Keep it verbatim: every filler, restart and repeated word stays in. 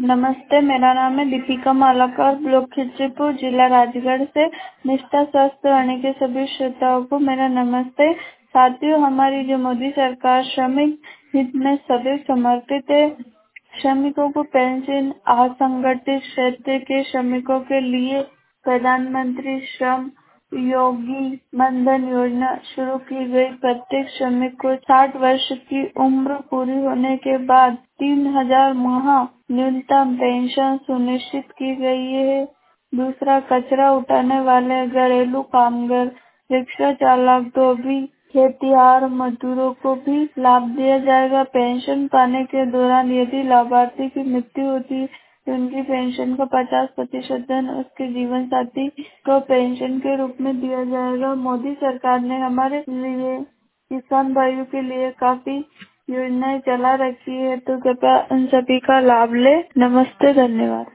नमस्ते, मेरा नाम है दीपिका मालाकर, ब्लॉक खिचड़ीपुर, जिला राजगढ़ से। निष्ठा स्वस्थ रहने के सभी श्रोताओं को मेरा नमस्ते। साथियों, हमारी जो मोदी सरकार श्रमिक हित में सदैव समर्पित है। श्रमिकों को पेंशन, असंगठित क्षेत्र के श्रमिकों के लिए प्रधानमंत्री श्रम योगी मनधन योजना शुरू की गई। प्रत्येक श्रमिक को साठ वर्ष की उम्र पूरी होने के बाद तीन हजार माह न्यूनतम पेंशन सुनिश्चित की गई है। दूसरा, कचरा उठाने वाले घरेलू कामगार, रिक्शा चालक, धोबी, खेतिहर मजदूरों को भी लाभ दिया जाएगा। पेंशन पाने के दौरान यदि लाभार्थी की मृत्यु होती है तो उनकी पेंशन का पचास प्रतिशत धन उसके जीवन साथी को पेंशन के रूप में दिया जाएगा। मोदी सरकार ने हमारे लिए किसान भाइयों के लिए काफी योजनाएं चला रखी है, तो कृपया उन सभी का लाभ ले। नमस्ते, धन्यवाद।